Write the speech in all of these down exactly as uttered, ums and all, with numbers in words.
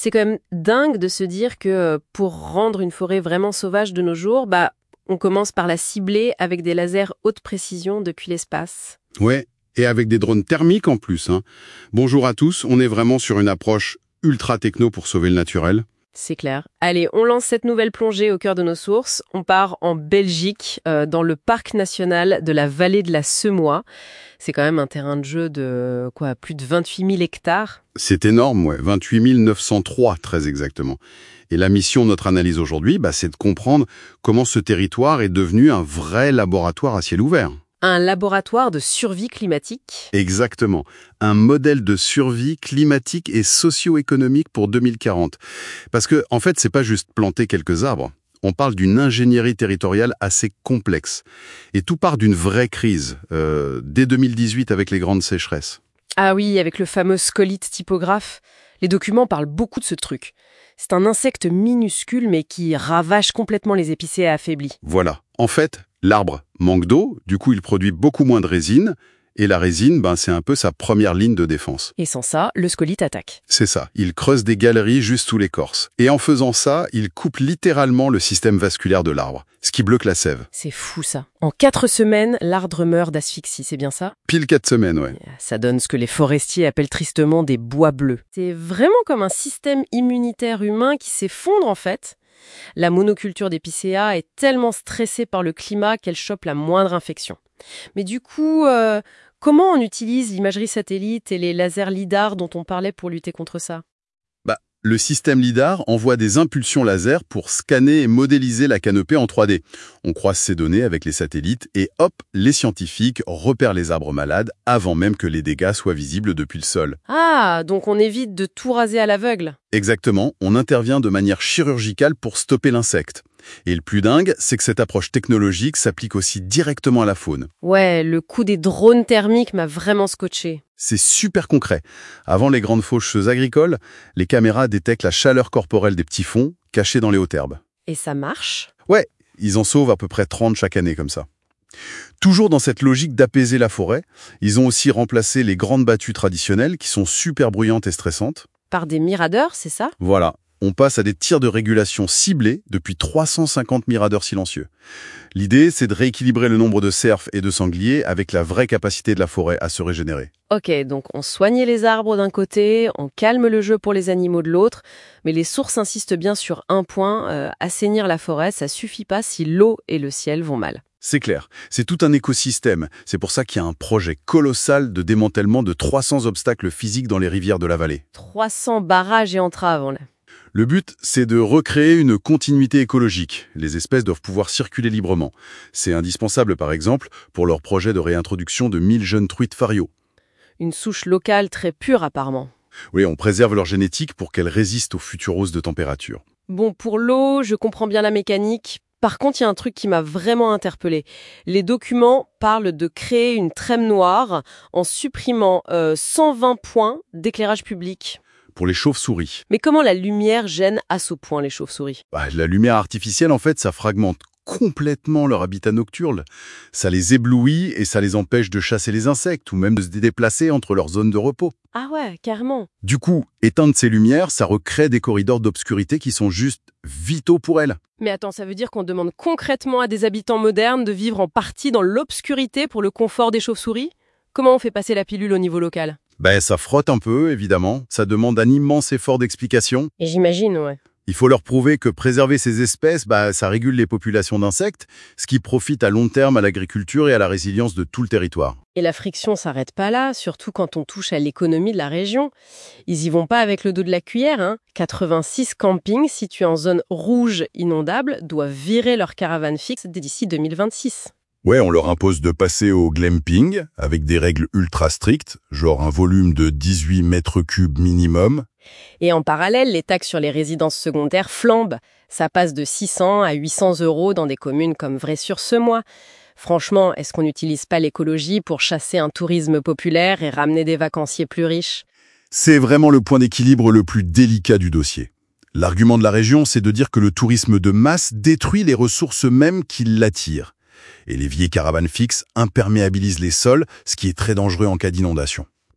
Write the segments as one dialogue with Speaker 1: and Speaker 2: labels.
Speaker 1: C'est quand même dingue de se dire que euh, pour rendre une forêt vraiment sauvage de nos jours, bah, on commence par la cibler avec des lasers haute précision depuis l'espace.
Speaker 2: Ouais, et avec des drones thermiques en plus, hein. Bonjour à tous, on est vraiment sur une approche ultra techno pour sauver le naturel.
Speaker 1: C'est clair. Allez, on lance cette nouvelle plongée au cœur de nos sources. On part en Belgique, euh, dans le parc national de la vallée de la Semois. C'est quand même un terrain de jeu de quoi, plus de vingt-huit mille hectares.
Speaker 2: C'est énorme, ouais, vingt-huit mille neuf cent trois très exactement. Et la mission de notre analyse aujourd'hui, bah, c'est de comprendre comment ce territoire est devenu un vrai laboratoire à ciel ouvert.
Speaker 1: Un laboratoire de survie climatique.
Speaker 2: Exactement. Un modèle de survie climatique et socio-économique pour deux mille quarante. Parce que, en fait, c'est pas juste planter quelques arbres. On parle d'une ingénierie territoriale assez complexe. Et tout part d'une vraie crise, euh, dès deux mille dix-huit avec les grandes sécheresses.
Speaker 1: Ah oui, avec le fameux scolite typographe. Les documents parlent beaucoup de ce truc. C'est un insecte minuscule mais qui ravage complètement les épicéas affaiblis.
Speaker 2: Voilà. En fait, l'arbre manque d'eau, du coup il produit beaucoup moins de résine, et la résine, ben, c'est un peu sa première ligne de défense.
Speaker 1: Et sans ça, le scolite attaque.
Speaker 2: C'est ça, il creuse des galeries juste sous l'écorce. Et en faisant ça, il coupe littéralement le système vasculaire de l'arbre, ce qui bloque la sève.
Speaker 1: C'est fou ça. En quatre semaines, l'arbre meurt d'asphyxie, c'est bien ça?
Speaker 2: Pile quatre semaines, ouais.
Speaker 1: Ça donne ce que les forestiers appellent tristement des bois bleus. C'est vraiment comme un système immunitaire humain qui s'effondre en fait. La monoculture d'épicéas est tellement stressée par le climat qu'elle chope la moindre infection. Mais du coup, euh, comment on utilise l'imagerie satellite et les lasers lidar dont on parlait pour lutter contre ça?
Speaker 2: Bah, le système lidar envoie des impulsions laser pour scanner et modéliser la canopée en trois D. On croise ces données avec les satellites et hop, les scientifiques repèrent les arbres malades avant même que les dégâts soient visibles depuis le sol.
Speaker 1: Ah, donc on évite de tout raser à l'aveugle.
Speaker 2: Exactement, on intervient de manière chirurgicale pour stopper l'insecte. Et le plus dingue, c'est que cette approche technologique s'applique aussi directement à la faune.
Speaker 1: Ouais, le coup des drones thermiques m'a vraiment scotché.
Speaker 2: C'est super concret. Avant les grandes faucheuses agricoles, les caméras détectent la chaleur corporelle des petits fonds cachés dans les hautes herbes.
Speaker 1: Et ça marche?
Speaker 2: Ouais, ils en sauvent à peu près trente chaque année comme ça. Toujours dans cette logique d'apaiser la forêt, ils ont aussi remplacé les grandes battues traditionnelles qui sont super bruyantes et stressantes.
Speaker 1: Par des miradors, c'est ça?
Speaker 2: Voilà. On passe à des tirs de régulation ciblés depuis trois cent cinquante miradors silencieux. L'idée, c'est de rééquilibrer le nombre de cerfs et de sangliers avec la vraie capacité de la forêt à se régénérer.
Speaker 1: Ok, donc on soigne les arbres d'un côté, on calme le jeu pour les animaux de l'autre, mais les sources insistent bien sur un point, euh, assainir la forêt, ça suffit pas si l'eau et le ciel vont mal.
Speaker 2: C'est clair, c'est tout un écosystème. C'est pour ça qu'il y a un projet colossal de démantèlement de trois cents obstacles physiques dans les rivières de la vallée.
Speaker 1: trois cents barrages et entraves, là.
Speaker 2: Le but, c'est de recréer une continuité écologique. Les espèces doivent pouvoir circuler librement. C'est indispensable, par exemple, pour leur projet de réintroduction de mille jeunes truites fario.
Speaker 1: Une souche locale très pure, apparemment.
Speaker 2: Oui, on préserve leur génétique pour qu'elles résistent aux futures hausses de température.
Speaker 1: Bon, pour l'eau, je comprends bien la mécanique. Par contre, il y a un truc qui m'a vraiment interpellée. Les documents parlent de créer une trame noire en supprimant euh, cent vingt points d'éclairage public.
Speaker 2: Pour les chauves-souris.
Speaker 1: Mais comment la lumière gêne à ce point les chauves-souris?
Speaker 2: Bah, la lumière artificielle, en fait, ça fragmente complètement leur habitat nocturne. Ça les éblouit et ça les empêche de chasser les insectes ou même de se déplacer entre leurs zones de repos.
Speaker 1: Ah ouais, carrément.
Speaker 2: Du coup, éteindre ces lumières, ça recrée des corridors d'obscurité qui sont juste vitaux pour elles.
Speaker 1: Mais attends, ça veut dire qu'on demande concrètement à des habitants modernes de vivre en partie dans l'obscurité pour le confort des chauves-souris? Comment on fait passer la pilule au niveau local?
Speaker 2: Ben, ça frotte un peu, évidemment. Ça demande un immense effort d'explication.
Speaker 1: Et j'imagine, ouais.
Speaker 2: Il faut leur prouver que préserver ces espèces, bah, ça régule les populations d'insectes, ce qui profite à long terme à l'agriculture et à la résilience de tout le territoire.
Speaker 1: Et la friction s'arrête pas là, surtout quand on touche à l'économie de la région. Ils y vont pas avec le dos de la cuillère, hein. quatre-vingt-six campings situés en zone rouge inondable doivent virer leurs caravanes fixes d'ici deux mille vingt-six.
Speaker 2: Ouais, on leur impose de passer au glamping avec des règles ultra strictes, genre un volume de dix-huit mètres cubes minimum.
Speaker 1: Et en parallèle, les taxes sur les résidences secondaires flambent. Ça passe de six cents à huit cents euros dans des communes comme Vray-sur-Semois. Franchement, est-ce qu'on n'utilise pas l'écologie pour chasser un tourisme populaire et ramener des vacanciers plus riches?
Speaker 2: C'est vraiment le point d'équilibre le plus délicat du dossier. L'argument de la région, c'est de dire que le tourisme de masse détruit les ressources mêmes qui l'attirent. Et les vieilles caravanes fixes imperméabilisent les sols, ce qui est très dangereux en cas d'inondation.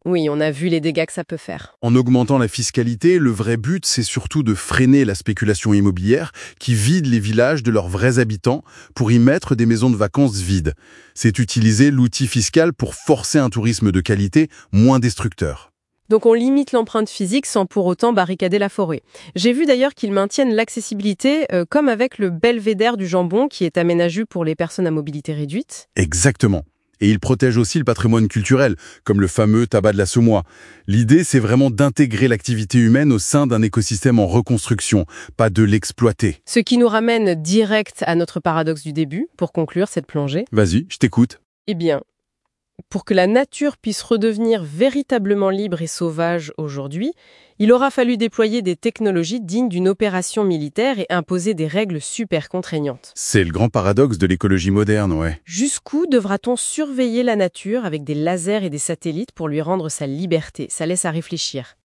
Speaker 1: Oui, on a vu les dégâts que ça peut faire.
Speaker 2: En augmentant la fiscalité, le vrai but, c'est surtout de freiner la spéculation immobilière qui vide les villages de leurs vrais habitants pour y mettre des maisons de vacances vides. C'est utiliser l'outil fiscal pour forcer un tourisme de qualité moins destructeur.
Speaker 1: Donc on limite l'empreinte physique sans pour autant barricader la forêt. J'ai vu d'ailleurs qu'ils maintiennent l'accessibilité, euh, comme avec le belvédère du Jambon qui est aménagé pour les personnes à mobilité réduite.
Speaker 2: Exactement. Et il protège aussi le patrimoine culturel, comme le fameux tabac de la Semois. L'idée, c'est vraiment d'intégrer l'activité humaine au sein d'un écosystème en reconstruction, pas de l'exploiter.
Speaker 1: Ce qui nous ramène direct à notre paradoxe du début, pour conclure cette plongée.
Speaker 2: Vas-y, je t'écoute.
Speaker 1: Eh bien, pour que la nature puisse redevenir véritablement libre et sauvage aujourd'hui, il aura fallu déployer des technologies dignes d'une opération militaire et imposer des règles super contraignantes.
Speaker 2: C'est le grand paradoxe de l'écologie moderne, ouais.
Speaker 1: Jusqu'où devra-t-on surveiller la nature avec des lasers et des satellites pour lui rendre sa liberté? Ça laisse à réfléchir.